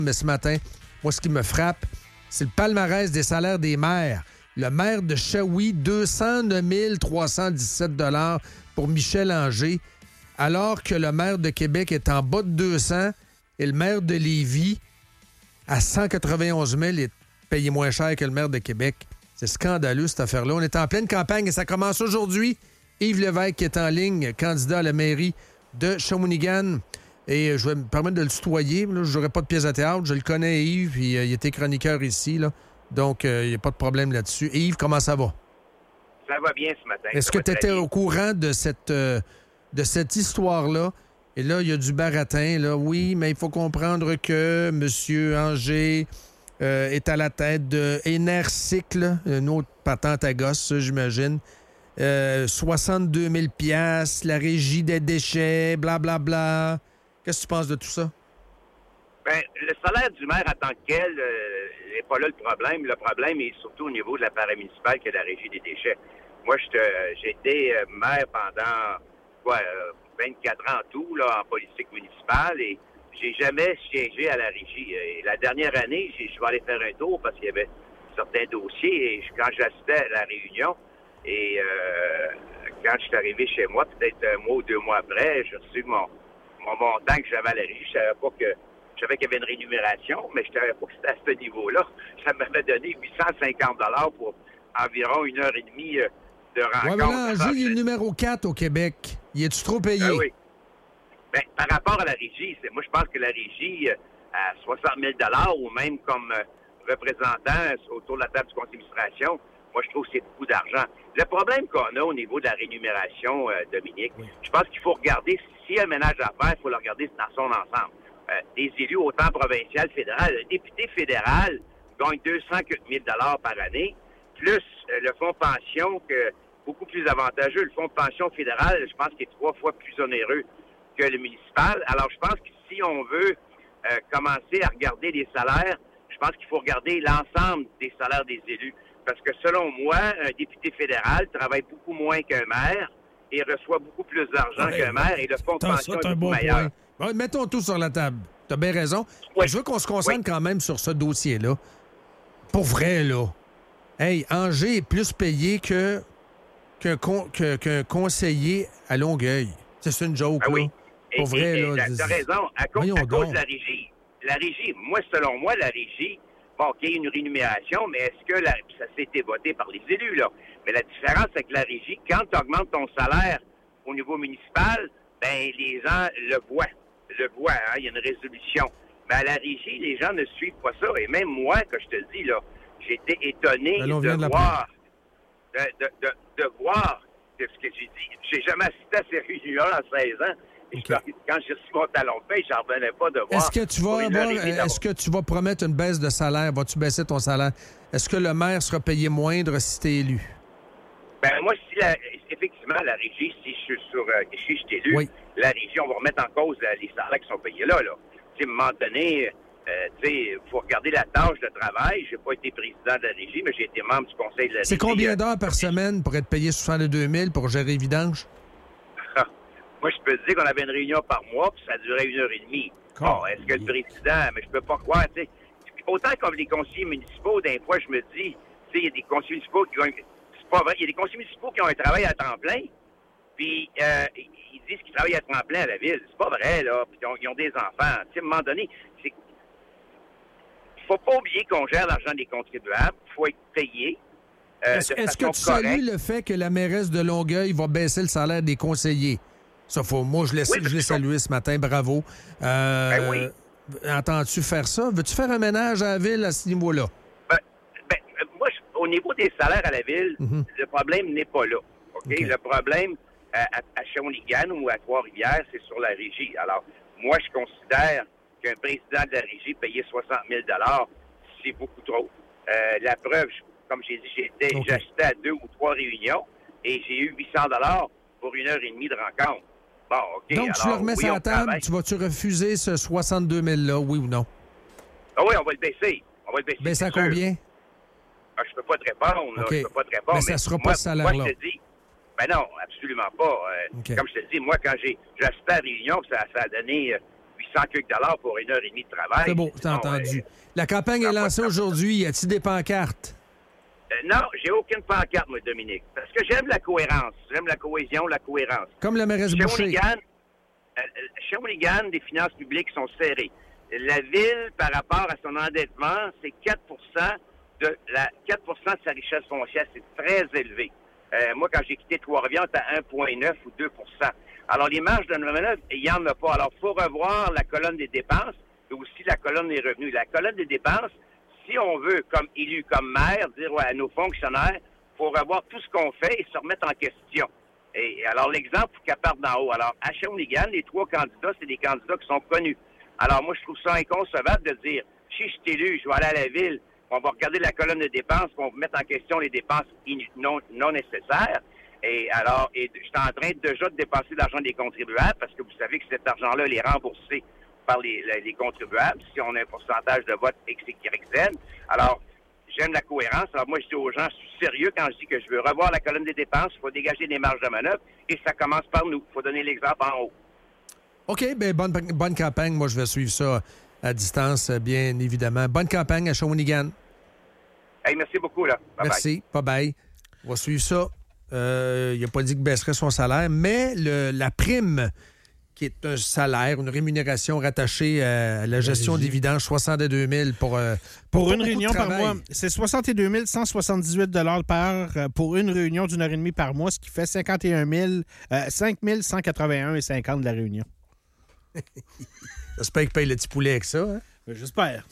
Mais ce matin, moi, ce qui me frappe, c'est le palmarès des salaires des maires. Le maire de Shawi, 209 317 $ pour Michel Anger, alors que le maire de Québec est en bas de 200 et le maire de Lévis, à 191 000, est payé moins cher que le maire de Québec. C'est scandaleux, cette affaire-là. On est en pleine campagne et ça commence aujourd'hui. Yves Lévesque qui est en ligne, candidat à la mairie de Shawinigan. Et je vais me permettre de le tutoyer. Là, je n'aurai pas de pièce à théâtre. Je le connais, Yves, puis il était chroniqueur ici. Là. Donc, il n'y a pas de problème là-dessus. Et Yves, comment ça va? Ça va bien ce matin. Est-ce que tu étais au courant de cette histoire-là? Et là, il y a du baratin. Là. Oui, mais il faut comprendre que M. Anger est à la tête de Énercycle, une autre patente à gosse, ça, j'imagine. 62 000 $, la régie des déchets, blablabla. Bla, bla. Qu'est-ce que tu penses de tout ça? Bien, le salaire du maire en tant que tel n'est pas là le problème. Le problème est surtout au niveau de l'appareil municipal que la régie des déchets. Moi, j'ai été maire pendant 24 ans en tout là, en politique municipale et j'ai jamais siégé à la régie. Et la dernière année, je vais aller faire un tour parce qu'il y avait certains dossiers et quand j'assistais à la réunion et quand je suis arrivé chez moi, peut-être un mois ou 2 mois après, j'ai reçu mon montant que j'avais à la régie. Je savais qu'il y avait une rémunération, mais je ne savais pas que c'était à ce niveau-là. Ça m'avait donné 850 $ pour environ 1h30 de rencontre. Oui, mais là, Anger, il est le numéro 4 au Québec. Y es-tu trop payé? Oui. Bien, par rapport à la régie, moi, je pense que la régie, à 60 000 $ ou même comme représentant autour de la table du conseil d'administration, moi, je trouve que c'est beaucoup d'argent. Le problème qu'on a au niveau de la rémunération, Dominique, je pense qu'il faut regarder, s'il y a un ménage à faire, il faut le regarder dans son ensemble. Des élus autant provincial, fédéral, le député fédéral gagne 200 000 $ par année, plus le fonds pension, beaucoup plus avantageux. Le fonds de pension fédéral, je pense qu'il est 3 fois plus onéreux que le municipal. Alors, je pense que si on veut commencer à regarder les salaires, je pense qu'il faut regarder l'ensemble des salaires des élus. Parce que selon moi, un député fédéral travaille beaucoup moins qu'un maire et reçoit beaucoup plus d'argent qu'un maire et le fonds de pension est beaucoup meilleur. Bon, mettons tout sur la table. Tu as bien raison. Oui. Je veux qu'on se concentre quand même sur ce dossier-là. Pour vrai, là. Hey, Anger est plus payé qu'un conseiller à Longueuil. C'est une joke, oui. là. Pour vrai, là. Tu as raison. À cause de la régie. La régie, selon moi, la régie, bon, qu'il y ait une rémunération, mais est-ce que ça s'est été voté par les élus, là? Mais la différence, c'est que la régie, quand tu augmentes ton salaire au niveau municipal, ben les gens le voient. Hein? Il y a une résolution. Mais à la régie, les gens ne suivent pas ça. Et même moi, que je te le dis, là, j'ai été étonné de voir ce que j'ai dit. J'ai jamais assisté à ces réunions en 16 ans. Et quand j'ai reçu mon talon de paye, j'en revenais pas de voir. Est-ce que tu vas promettre une baisse de salaire? Vas-tu baisser ton salaire? Est-ce que le maire sera payé moindre si tu es élu? Ben moi, effectivement, la régie, si je suis élu, la régie, on va remettre en cause les salaires qui sont payés là. À un moment donné, il faut regarder la tâche de travail. Je n'ai pas été président de la régie, mais j'ai été membre du conseil de la régie. C'est combien d'heures par semaine pour être payé 62 000 pour gérer vidange? Moi, je peux te dire qu'on avait une réunion par mois, puis ça durait 1h30. Bon, est-ce que le président... Mais je peux pas croire, tu sais. Autant comme les conseillers municipaux, d'un fois, je me dis, tu sais, il y a des conseillers municipaux qui ont... C'est pas vrai. Il y a des conseillers municipaux qui ont un travail à temps plein, puis ils disent qu'ils travaillent à temps plein à la ville. C'est pas vrai, là. Puis ils ont des enfants. Tu sais, à un moment donné, il faut pas oublier qu'on gère l'argent des contribuables. Il faut être payé. Est-ce que tu salues le fait que la mairesse de Longueuil va baisser le salaire des conseillers? Ça, moi, je l'ai salué ce matin, bravo. Oui. Entends-tu faire ça? Veux-tu faire un ménage à la ville à ce niveau-là? Moi, au niveau des salaires à la ville, le problème n'est pas là. OK? Le problème à Shawinigan ou à Trois-Rivières, c'est sur la régie. Alors, moi, je considère qu'un président de la régie payé 60 000 $, c'est beaucoup trop. La preuve, comme j'ai dit, j'ai assisté à 2 ou 3 réunions et j'ai eu 800 $ pour 1h30 de rencontre. Bon, OK. Donc, tu le remets sur la table, tu vas-tu refuser ce 62 000-là, oui ou non? Ah oui, on va le baisser. Baisser à combien? Ah, je peux pas te répondre. Là. Je peux pas te répondre. Mais ça ne sera pas ce salaire-là. Moi, je te dis, non, absolument pas. Comme je te dis, moi, quand j'ai assisté à la réunion, ça a donné 800 quelques dollars pour 1h30 de travail. C'est beau, t'as entendu. La campagne est lancée aujourd'hui. Y a-t-il des pancartes? Non, j'ai aucune pancarte, moi, Dominique. Parce que j'aime la cohérence. J'aime la cohésion, la cohérence. Comme la mairesse Boucher. Shawinigan, les finances publiques sont serrées. La ville, par rapport à son endettement, c'est 4 de sa richesse foncière. C'est très élevé. Moi, quand j'ai quitté Trois-Rivières, c'était à 1,9 ou 2 Alors, les marges de manœuvre, il n'y en a pas. Alors, il faut revoir la colonne des dépenses et aussi la colonne des revenus. La colonne des dépenses, si on veut, comme élu, comme maire, dire à nos fonctionnaires, il faut revoir tout ce qu'on fait et se remettre en question. Et alors, l'exemple, il faut qu'elle parte d'en haut. Alors, à Shawinigan, les 3 candidats, c'est des candidats qui sont connus. Alors, moi, je trouve ça inconcevable de dire, si je suis élu, je vais aller à la ville, on va regarder la colonne de dépenses, on va mettre en question les dépenses non nécessaires. Et alors, je suis en train déjà de dépenser l'argent des contribuables, parce que vous savez que cet argent-là, il est remboursé par les contribuables, si on a un pourcentage de vote X, Y, Z. Alors, j'aime la cohérence. Alors, moi, je dis aux gens, je suis sérieux quand je dis que je veux revoir la colonne des dépenses, il faut dégager des marges de manœuvre, et ça commence par nous. Il faut donner l'exemple en haut. OK, bien, bonne campagne. Moi, je vais suivre ça à distance, bien évidemment. Bonne campagne à Shawinigan. Hey, merci beaucoup, là. Bye-bye. Merci. Bye-bye. On va suivre ça. Il n'a pas dit qu'il baisserait son salaire, mais la prime, qui est un salaire, une rémunération rattachée à la gestion des vidanges, 62 000 pour une réunion par mois. C'est 62 178 pour une réunion d'une heure et demie par mois, ce qui fait 5 181,50 de la réunion. J'espère qu'il paye le petit poulet avec ça. Hein? J'espère.